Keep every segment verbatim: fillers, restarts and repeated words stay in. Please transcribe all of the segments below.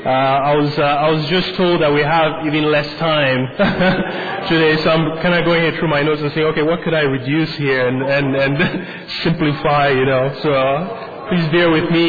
Uh, I was uh, I was just told that we have even less time today, so I'm kind of going here through my notes and saying, okay, what could I reduce here and and, and simplify, you know? So uh, please bear with me.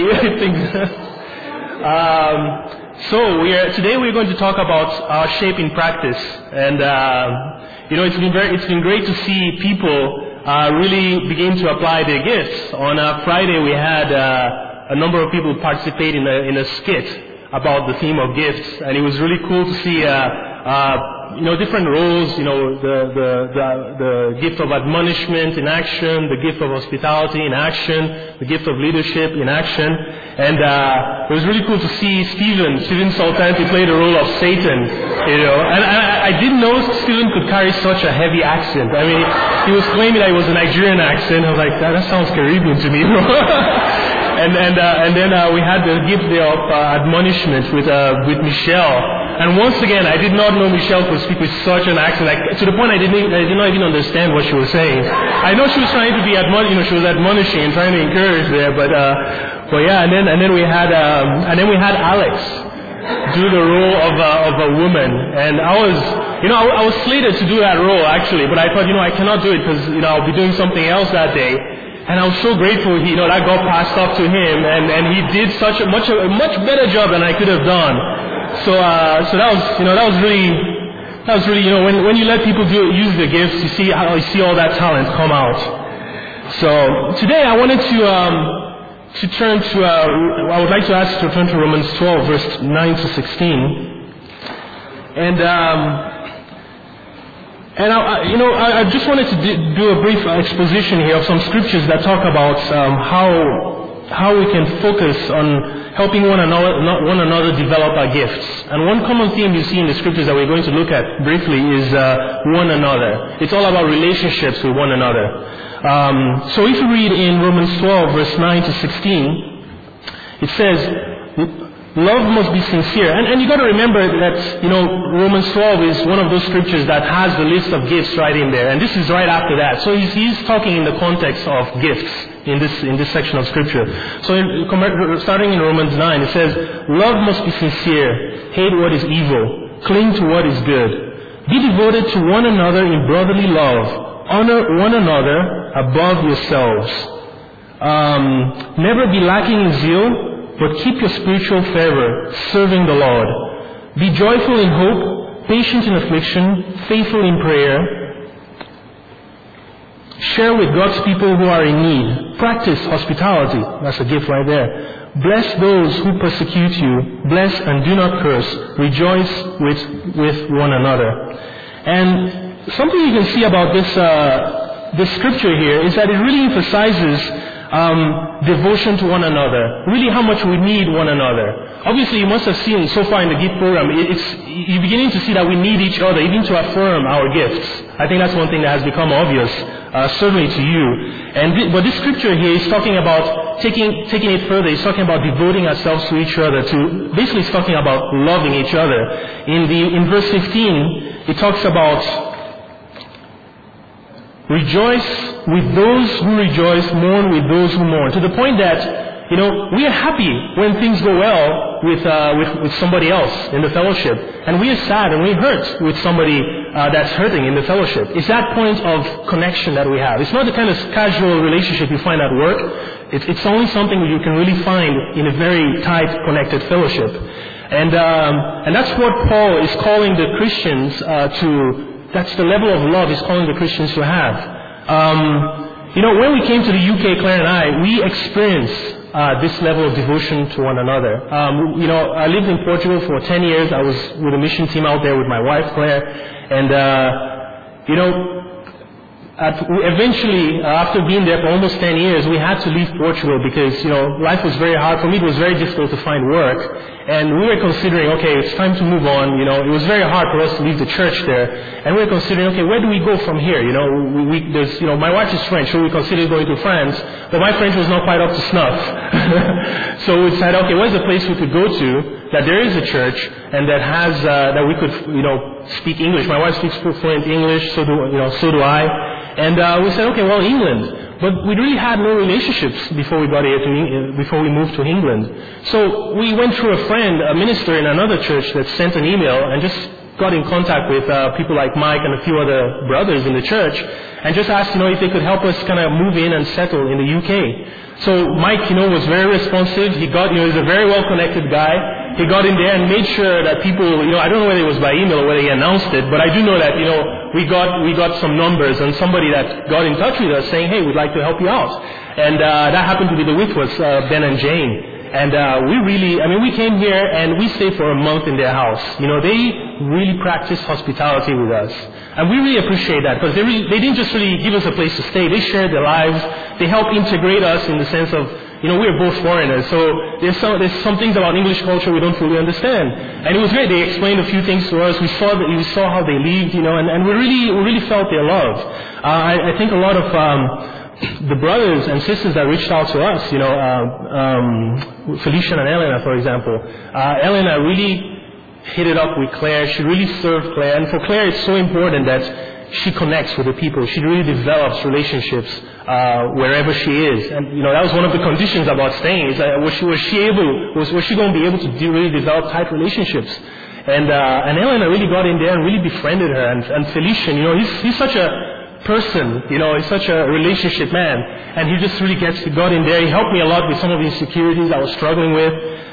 um, so we are today we're going to talk about our shape in practice, and uh, you know it's been very it's been great to see people uh, really begin to apply their gifts. On uh, Friday we had uh, a number of people participate in a in a skit about the theme of gifts, and it was really cool to see, uh, uh, you know, different roles. You know, the, the the the gift of admonishment in action, the gift of hospitality in action, the gift of leadership in action, and uh, it was really cool to see Stephen Stephen Sultanti play the role of Satan. You know, and I, I didn't know Stephen could carry such a heavy accent. I mean, he was claiming that it was a Nigerian accent. I was like, that, that sounds Caribbean to me. And and uh, and then uh, we had the gift there of uh, admonishment with uh, with Michelle. And once again, I did not know Michelle could speak with such an accent. Like, to the point I didn't I did not even understand what she was saying. I know she was trying to be admon, you know, she was admonishing and trying to encourage there. But uh, but yeah, and then and then we had um, and then we had Alex do the role of a, of a woman. And I was, you know, I, I was slated to do that role actually, but I thought, you know, I cannot do it because, you know, I'll be doing something else that day. And I was so grateful, he, you know, that got passed off to him, and, and he did such a much a much better job than I could have done. So uh, so that was, you know, that was really that was really, you know, when when you let people do use their gifts, you see how you see all that talent come out. So today I wanted to um, to turn to uh, I would like to ask you to turn to Romans twelve, verse nine to sixteen, and. Um, And, I, you know, I, I just wanted to do a brief exposition here of some scriptures that talk about um, how how we can focus on helping one another, one another develop our gifts. And one common theme you see in the scriptures that we're going to look at briefly is uh, one another. It's all about relationships with one another. Um, so if you read in Romans twelve, verse nine to sixteen, it says, love must be sincere. And, and you got to remember that, you know, Romans twelve is one of those scriptures that has the list of gifts right in there. And this is right after that. So he's, he's talking in the context of gifts in this, in this section of scripture. So in, starting in Romans nine, it says, love must be sincere. Hate what is evil. Cling to what is good. Be devoted to one another in brotherly love. Honor one another above yourselves. Um, never be lacking in zeal, but keep your spiritual fervor, serving the Lord. Be joyful in hope, patient in affliction, faithful in prayer. Share with God's people who are in need. Practice hospitality. That's a gift right there. Bless those who persecute you. Bless and do not curse. Rejoice with, with one another. And something you can see about this, uh, this scripture here is that it really emphasizes Um, devotion to one another. Really how much we need one another. Obviously you must have seen so far in the gift program, it's, you're beginning to see that we need each other even to affirm our gifts. I think that's one thing that has become obvious, uh, certainly to you. And th- but this scripture here is talking about taking, taking it further. It's talking about devoting ourselves to each other, to, basically it's talking about loving each other. In the, in verse fifteen, it talks about rejoice with those who rejoice, mourn with those who mourn. To the point that, you know, we are happy when things go well with, uh, with, with somebody else in the fellowship. And we are sad and we hurt with somebody uh, that's hurting in the fellowship. It's that point of connection that we have. It's not the kind of casual relationship you find at work. It's, it's only something you can really find in a very tight, connected fellowship. And, um, and that's what Paul is calling the Christians uh, to. That's the level of love he's calling the Christians to have. Um, you know, when we came to the U K, Claire and I, we experienced uh, this level of devotion to one another. Um, you know, I lived in Portugal for ten years. I was with a mission team out there with my wife, Claire. And, uh, you know, At, eventually, uh, after being there for almost ten years, we had to leave Portugal because, you know, life was very hard. For me, it was very difficult to find work. And we were considering, okay, it's time to move on. You know, it was very hard for us to leave the church there. And we were considering, okay, where do we go from here? You know, we, we, there's, you know, my wife is French, so we considered going to France. But my French was not quite up to snuff. So we decided, okay, where's the place we could go to that there is a church and that has, uh, that we could, you know, speak English. My wife speaks fluent English, so do, you know, so do I. And uh, we said, okay, well, England. but we really had no relationships before we got here to, before we moved to England. So we went through a friend, a minister in another church, that sent an email and just got in contact with uh, people like Mike and a few other brothers in the church, and just asked, you know, if they could help us kind of move in and settle in the U K. So Mike, you know, was very responsive. He got, you know, he's a very well-connected guy. He got in there and made sure that people, you know, I don't know whether it was by email or whether he announced it, but I do know that, you know, we got we got some numbers and somebody that got in touch with us saying, hey, we'd like to help you out. And uh, that happened to be the Whitworths, uh, Ben and Jane. And uh, we really, I mean, we came here and we stayed for a month in their house. You know, they really practiced hospitality with us. And we really appreciate that, because they, really, they didn't just really give us a place to stay. They shared their lives. They helped integrate us in the sense of, you know, we're both foreigners. So there's some, there's some things about English culture we don't fully understand. And it was great. They explained a few things to us. We saw that, we saw how they lived, you know, and, and we really, we really felt their love. Uh, I, I think a lot of, um, the brothers and sisters that reached out to us, you know, uh, um, Felicia and Elena, for example. Uh, Elena really hit it up with Claire. She really served Claire. And for Claire, it's so important that she connects with the people. She really develops relationships uh, wherever she is. And, you know, that was one of the conditions about staying. Is that was she, was she able, was, was she going to be able to do, really develop tight relationships? And, uh, and Elena really got in there and really befriended her. And, and Felician, you know, he's, he's such a person, you know, he's such a relationship man, and he just really gets got in there. He helped me a lot with some of the insecurities I was struggling with.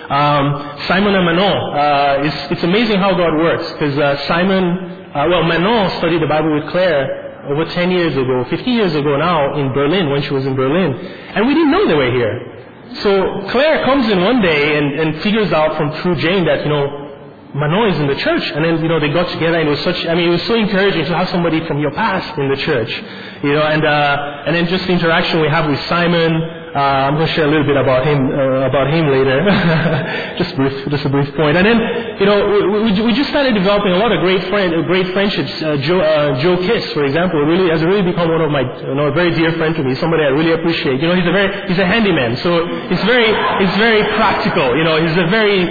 Um, Simon and Manon, uh, it's, it's amazing how God works, because uh, Simon, uh, well, Manon studied the Bible with Claire over ten years ago, fifteen years ago now, in Berlin, when she was in Berlin, and we didn't know they were here. So Claire comes in one day and, and figures out from through Jane that, you know, Manon is in the church, and then, you know, they got together, and it was such, I mean, it was so encouraging to have somebody from your past in the church, you know, and, uh, and then just the interaction we have with Simon. uh, I'm going to share a little bit about him, uh, about him later, just brief, just a brief point. And then, you know, we, we, we just started developing a lot of great friend, great friendships. Uh, Joe, uh, Joe Kiss, for example, really has really become one of my, you know, a very dear friend to me, somebody I really appreciate. You know, he's a very, he's a handyman, so he's very, he's very practical, you know, he's a very,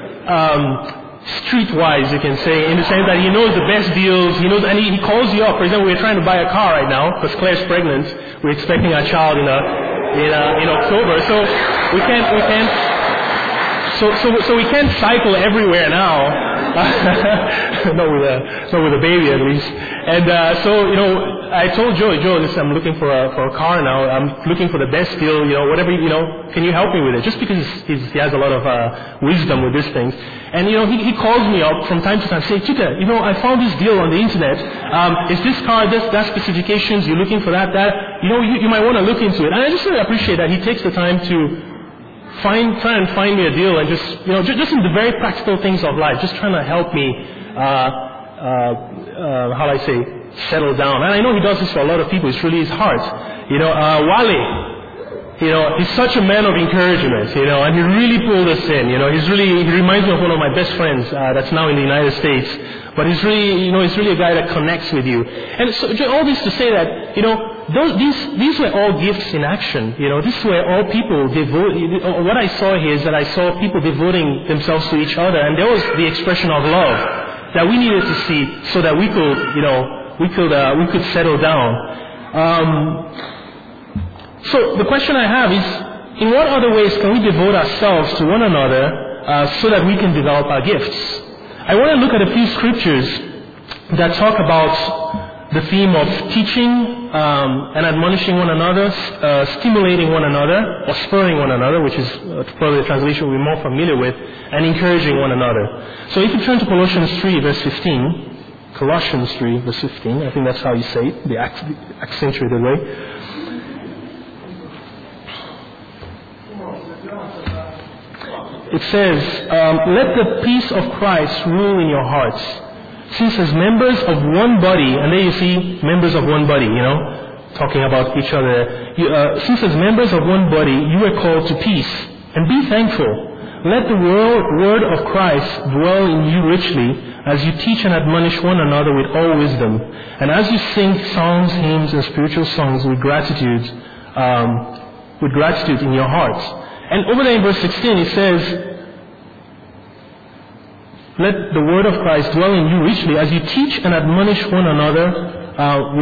um, streetwise, you can say, in the sense that he knows the best deals. He knows, and he, he calls you up. For example, we're trying to buy a car right now because Claire's pregnant. We're expecting our child in a, in a, in October, so we can't we can't. So so so we can't cycle everywhere now. not with a not with a baby at least. And uh, so, you know, I told Joe, Joe, listen, I'm looking for a for a car now. I'm looking for the best deal. You know, whatever, you know, can you help me with it? Just because he's, he has a lot of uh, wisdom with these things. And, you know, he, he calls me up from time to time, say, Chika, you know, I found this deal on the internet. Um, is this car, this, that specifications, you're looking for that, that, you know, you, you might want to look into it. And I just really appreciate that he takes the time to find, try and find me a deal, and just, you know, just, just in the very practical things of life, just trying to help me, uh, uh, uh, how do I say, settle down. And I know he does this for a lot of people. It's really his heart. You know, uh, Wale, you know, he's such a man of encouragement, you know, and he really pulled us in, you know. He's really, he reminds me of one of my best friends uh, that's now in the United States. But he's really, you know, he's really a guy that connects with you. And so all this to say that, you know, those, these, these were all gifts in action, you know. This were all people devote. What I saw here is that I saw people devoting themselves to each other, and there was the expression of love that we needed to see so that we could, you know, we could, uh, we could settle down. Um, So the question I have is, in what other ways can we devote ourselves to one another uh, so that we can develop our gifts? I want to look at a few scriptures that talk about the theme of teaching um, and admonishing one another, uh, stimulating one another, or spurring one another, which is uh, probably the translation we're more familiar with, and encouraging one another. So if you turn to Colossians three, verse fifteen, Colossians three, verse fifteen, I think that's how you say it, the accentuated way. It says, um, let the peace of Christ rule in your hearts. Since as members of one body, and there you see members of one body, you know, talking about each other. You, uh, since as members of one body, you are called to peace. And be thankful. Let the word of Christ dwell in you richly as you teach and admonish one another with all wisdom. And as you sing psalms, hymns, and spiritual songs with gratitude, um, with gratitude in your hearts. And over there in verse sixteen it says, let the word of Christ dwell in you richly as you teach and admonish one another uh, with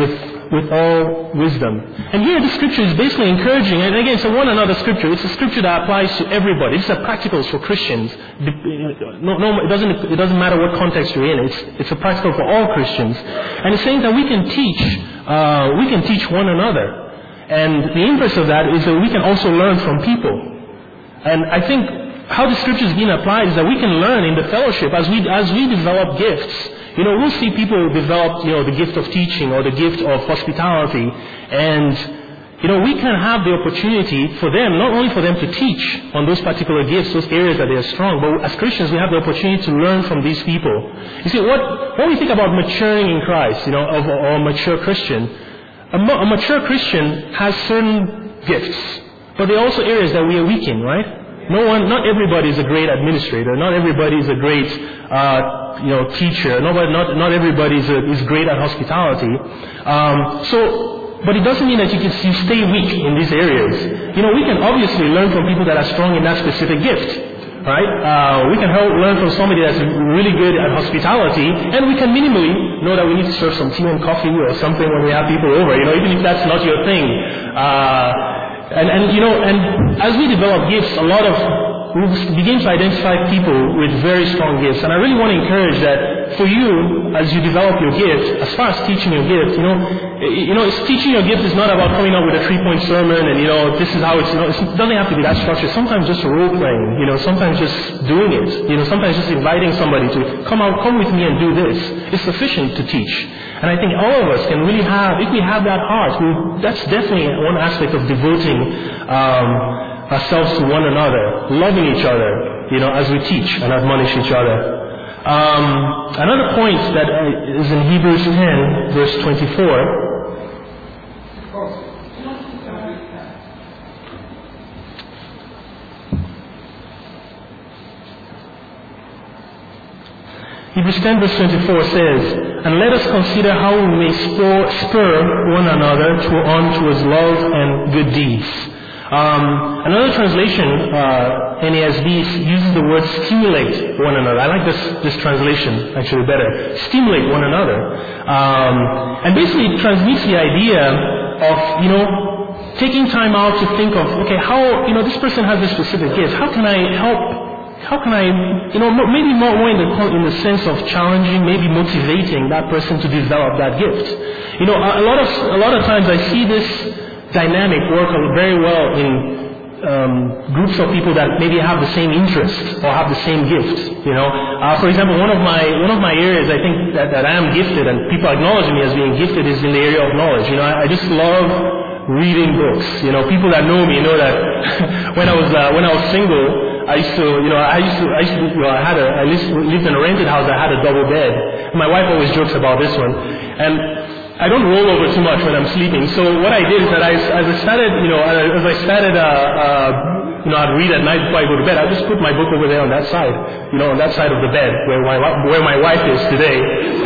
with all wisdom. And here the scripture is basically encouraging, and again, it's a one another scripture. It's a scripture that applies to everybody. It's a practicals for Christians. No, no, it doesn't, it doesn't matter what context you're in. It's, it's a practical for all Christians. And it's saying that we can teach, uh, we can teach one another. And the inverse of that is that we can also learn from people. And I think how the scripture is being applied is that we can learn in the fellowship as we, as we develop gifts. You know, we'll see people develop, you know, the gift of teaching or the gift of hospitality. And, you know, we can have the opportunity for them, not only for them to teach on those particular gifts, those areas that they are strong, but as Christians we have the opportunity to learn from these people. You see, what, when we think about maturing in Christ, you know, of, or a mature Christian, a, a mature Christian has certain gifts, but there are also areas that we are weak in, right? No one, not everybody is a great administrator. Not everybody is a great, uh, you know, teacher. Nobody, not not everybody is, a, is great at hospitality. Um, so, but it doesn't mean that you can you stay weak in these areas. You know, we can obviously learn from people that are strong in that specific gift, right? Uh, we can help learn from somebody that's really good at hospitality, and we can minimally know that we need to serve some tea and coffee or something when we have people over. You know, even if that's not your thing. Uh, And, and, you know, and as we develop gifts, a lot of, we begin to identify people with very strong gifts. And I really want to encourage that for you, as you develop your gift, as far as teaching your gift, you know, you know, it's teaching your gift is not about coming up with a three-point sermon and, you know, this is how it's, you know, it doesn't have to be that structured. Sometimes just role-playing, you know, sometimes just doing it. You know, sometimes just inviting somebody to come out, come with me and do this. It's sufficient to teach. And I think all of us can really have, if we have that heart, we, that's definitely one aspect of devoting um, ourselves to one another, loving each other, you know, as we teach and admonish each other. Um, another point that is in Hebrews ten, verse twenty-four. Hebrews ten verse twenty-four says, "And let us consider how we may spur, spur one another to, on towards love and good deeds." Um, another translation, uh, N A S B, uses the word stimulate one another. I like this, this translation actually better. Stimulate one another. Um, and basically it transmits the idea of, you know, taking time out to think of, okay, how, you know, this person has this specific gift. How can I help? How can I, you know, maybe more in the, in the sense of challenging, maybe motivating that person to develop that gift. You know, a lot of, a lot of times I see this dynamic work very well in um, groups of people that maybe have the same interest or have the same gift. You know, uh, for example, one of my one of my areas I think that, that I am gifted and people acknowledge me as being gifted is in the area of knowledge. You know, I, I just love reading books. You know, people that know me know that when I was uh, when I was single, I used to, you know, I used to, I used to, you know, I had a, I lived in a rented house. I had a double bed. My wife always jokes about this one, and I don't roll over too much when I'm sleeping. So what I did is that I, as I started, you know, as I started, uh, uh, you know, I'd read at night before I go to bed. I just put my book over there on that side, you know, on that side of the bed where my where my wife is today,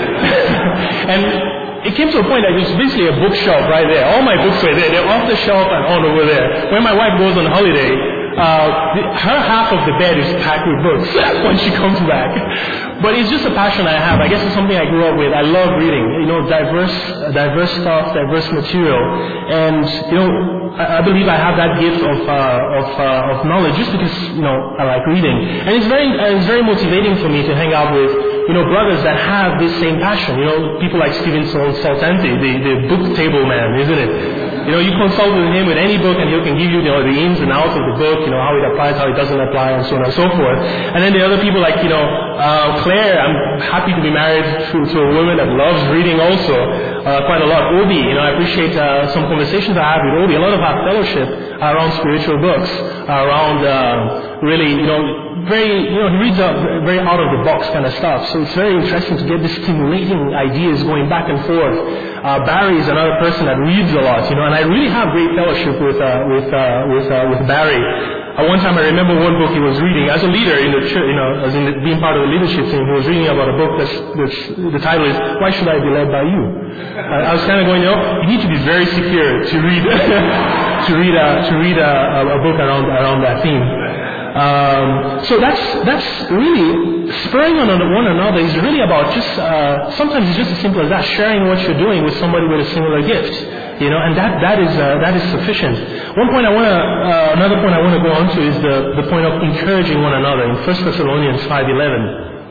and it came to a point that it was basically a bookshelf right there. All my books were there. They're off the shelf and on over there. When my wife goes on holiday, uh, the, her half of the bed is packed with books when she comes back. But it's just a passion I have. I guess it's something I grew up with. I love reading, you know, diverse, diverse stuff, diverse material. And, you know, I, I believe I have that gift of, uh, of, uh, of knowledge just because, you know, I like reading. And it's very, uh, it's very motivating for me to hang out with, you know, brothers that have this same passion. You know, people like Stephen Saltanti, the, the book table man, isn't it? You know, you consult with him with any book and he can give you, you know, the ins and outs of the book, you know, how it applies, how it doesn't apply, and so on and so forth. And then the other people like, you know, uh, Claire, I'm happy to be married to, to a woman that loves reading also, uh, quite a lot. Obi, you know, I appreciate uh, some conversations I have with Obi. A lot of our fellowship are around spiritual books, are around uh, really, you know, very, you know, he reads out very out of the box kind of stuff. So it's very interesting to get this stimulating ideas going back and forth. Uh, Barry is another person that reads a lot, you know, and I really have great fellowship with uh, with uh, with uh, with Barry. Uh, one time I remember one book he was reading as a leader in the church, you know, as in the, being part of the leadership team. He was reading about a book that's, that's the title is "Why Should I Be Led by You?" Uh, I was kind of going, you know, you need to be very secure to read to read uh, to read uh, a, a book around around that theme. Um, so that's that's really spurring on one another is really about just uh, sometimes it's just as simple as that, sharing what you're doing with somebody with a similar gift, you know, and that that is uh, that is sufficient. One point I want to uh, another point I want to go on to is the the point of encouraging one another in First Thessalonians five eleven.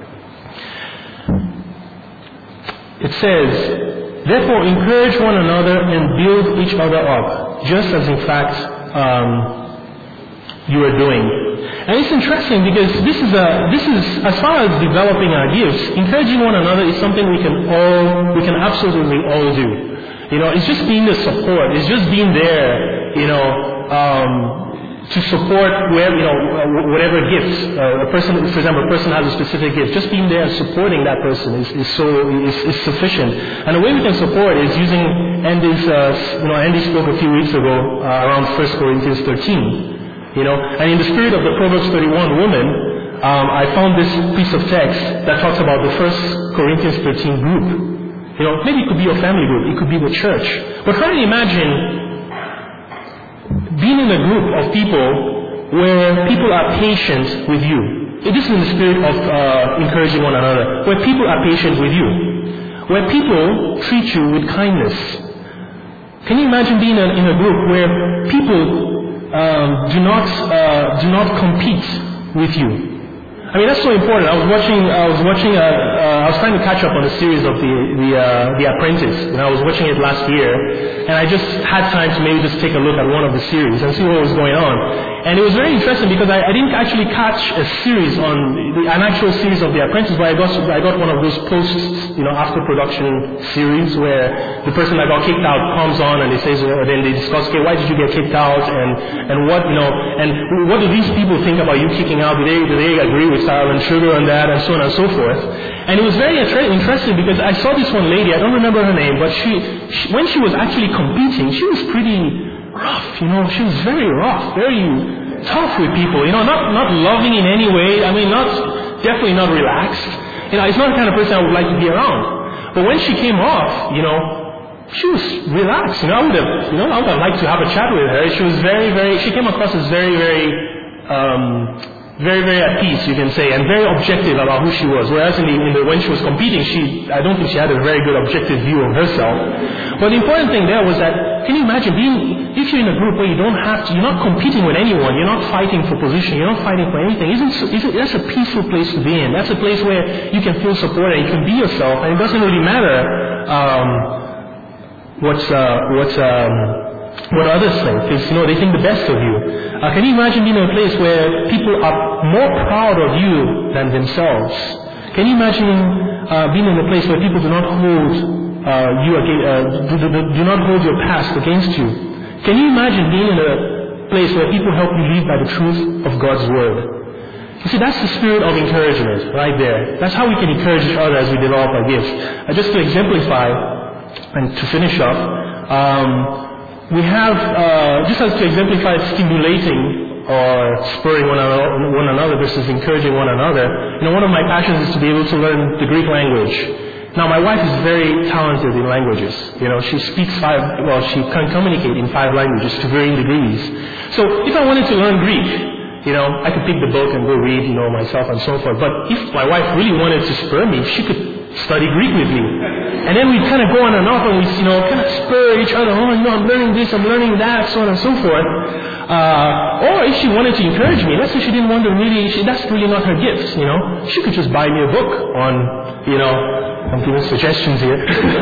It says, "Therefore encourage one another and build each other up, just as in fact um, you are doing." And it's interesting because this is a this is as far as developing our gifts, encouraging one another is something we can all we can absolutely all do. You know, it's just being the support. It's just being there. You know, um, to support where you know whatever gifts uh, a person. For example, a person has a specific gift. Just being there and supporting that person is, is so is, is sufficient. And the way we can support is using Andy's. Uh, you know, Andy spoke a few weeks ago uh, around First Corinthians thirteen. You know, and in the spirit of the Proverbs thirty-one woman, um, I found this piece of text that talks about the First Corinthians thirteen group. You know, maybe it could be your family group, it could be the church. But try to imagine being in a group of people where people are patient with you. This is in the spirit of uh, encouraging one another. Where people are patient with you. Where people treat you with kindness. Can you imagine being in a group where people Um, do not uh, do not compete with you? I mean, that's so important. I was watching. I was watching. A, uh, I was trying to catch up on a series of the the uh, the Apprentice, and I was watching it last year. And I just had time to maybe just take a look at one of the series and see what was going on. And it was very interesting because I, I didn't actually catch a series on the, an actual series of The Apprentice, but I got I got one of those post, you know, after production series where the person that got kicked out comes on and they says, uh, then they discuss, okay, why did you get kicked out, and and what you know, and what do these people think about you kicking out? Do they do they agree with Sarah and Sugar on that, and so on and so forth? And it was very interesting because I saw this one lady, I don't remember her name, but she, she when she was actually competing, she was pretty rough, you know, she was very rough, very tough with people, you know, not not loving in any way. I mean, not definitely not relaxed. You know, it's not the kind of person I would like to be around. But when she came off, you know, she was relaxed. You know, I would have, you know, I would have liked to have a chat with her. She was very, very. She came across as very, very. Um, Very, very at peace, you can say, and very objective about who she was. Whereas in the, in the, when she was competing, she, I don't think she had a very good objective view of herself. But the important thing there was that, can you imagine being, if you're in a group where you don't have to, you're not competing with anyone, you're not fighting for position, you're not fighting for anything. Isn't, isn't that's a peaceful place to be in? That's a place where you can feel supported, you can be yourself, and it doesn't really matter um, what's uh, what's um, what others think, because you know they think the best of you. Uh, can you imagine being in a place where people are more proud of you than themselves? Can you imagine uh, being in a place where people do not hold uh, you against, uh, do, do, do not hold your past against you? Can you imagine being in a place where people help you live by the truth of God's word? You see, that's the spirit of encouragement right there. That's how we can encourage each other as we develop our gifts. Uh, just to exemplify and to finish up. Um, We have, uh, just as to exemplify stimulating or spurring one another, one another versus encouraging one another, you know, one of my passions is to be able to learn the Greek language. Now, my wife is very talented in languages. You know, she speaks five, well, she can communicate in five languages to varying degrees. So, if I wanted to learn Greek, you know, I could pick the book and go read, you know, myself and so forth. But if my wife really wanted to spur me, she could study Greek with me. And then we kind of go on and off and we, you know, kind of spur each other. Oh, you know, I'm learning this, I'm learning that, so on and so forth. Uh, or if she wanted to encourage me, let's say she didn't want to really, she, that's really not her gift, you know. She could just buy me a book on, you know, I'm giving suggestions here.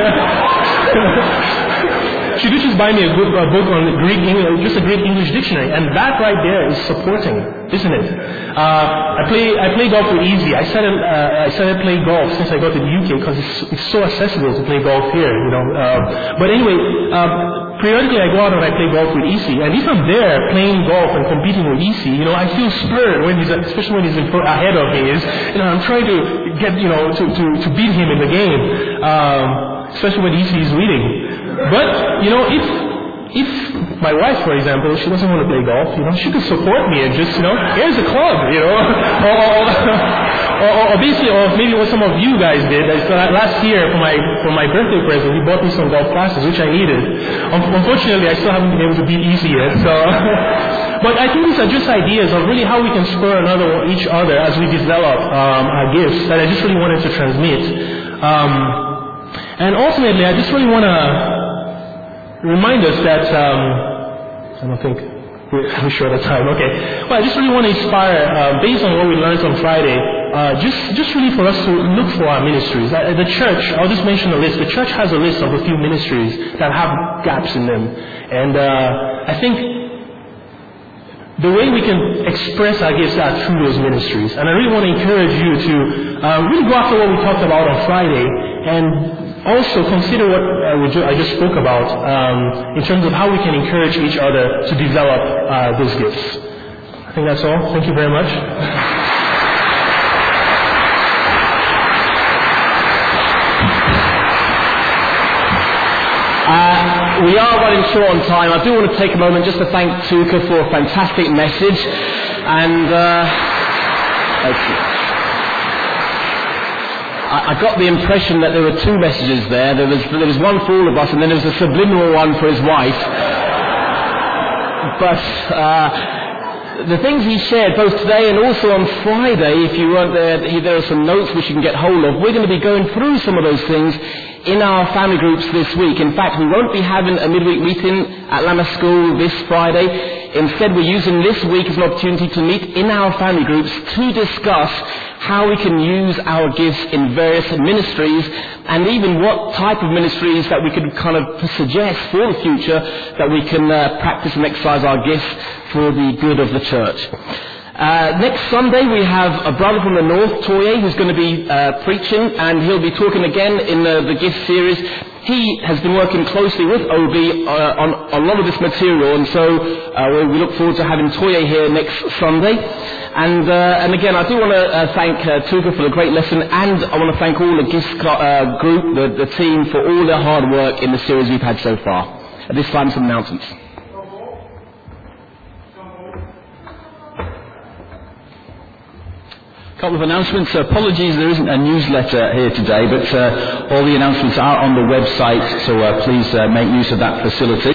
She could just buy me a, good, a book on Greek English, just a Greek English dictionary, and that right there is supporting, isn't it? Uh, I play I play golf with Easy. I started uh, I started playing golf since I got to the U K because it's, it's so accessible to play golf here, you know. Uh, but anyway, uh, periodically I go out and I play golf with Easy, and if I'm there playing golf and competing with Easy, you know, I feel spurred when he's especially when he's in front, ahead of me. Is you know I'm trying to get you know to to, to beat him in the game, um, especially when Easy is leading. But, you know, if if my wife, for example, she doesn't want to play golf, you know, she could support me and just, you know, here's a club, you know, or, or, or, or basically, or maybe what some of you guys did. Last year, for my for my birthday present, he bought me some golf classes, which I needed. Unfortunately, I still haven't been able to beat Easy yet, so... but I think these are just ideas of really how we can spur another each other as we develop um, our gifts that I just really wanted to transmit. Um, and ultimately, I just really want to remind us that um, I don't think we're short of time. Okay. Well, I just really want to inspire, uh, based on what we learned on Friday, uh, just just really for us to look for our ministries. Uh, the church, I'll just mention a list. The church has a list of a few ministries that have gaps in them. And uh, I think the way we can express our gifts are through those ministries. And I really want to encourage you to uh, really go after what we talked about on Friday and also consider what uh, we ju- I just spoke about um, in terms of how we can encourage each other to develop uh, those gifts. I think that's all. Thank you very much. Uh, we are running short on time. I do want to take a moment just to thank Tuka for a fantastic message. And uh, thank you. I got the impression that there were two messages there. There was, there was one for all of us, and then there was a subliminal one for his wife. But uh, the things he shared, both today and also on Friday, if you weren't there, there are some notes which you can get hold of. We're going to be going through some of those things in our family groups this week. In fact, we won't be having a midweek meeting at Lammas School this Friday. Instead, we're using this week as an opportunity to meet in our family groups to discuss how we can use our gifts in various ministries, and even what type of ministries that we could kind of suggest for the future that we can uh, practice and exercise our gifts for the good of the church. Uh, next Sunday we have a brother from the north, Toye, who's going to be uh, preaching, and he'll be talking again in the, the gift series. He has been working closely with Obi uh, on, on a lot of this material, and so uh, we look forward to having Toye here next Sunday. And, uh, and again, I do want to uh, thank uh, Tuka for the great lesson, and I want to thank all the gift uh, group, the, the team, for all their hard work in the series we've had so far. At this time, some announcements. Couple of announcements. Apologies, there isn't a newsletter here today, but uh, all the announcements are on the website, so uh, please uh, make use of that facility.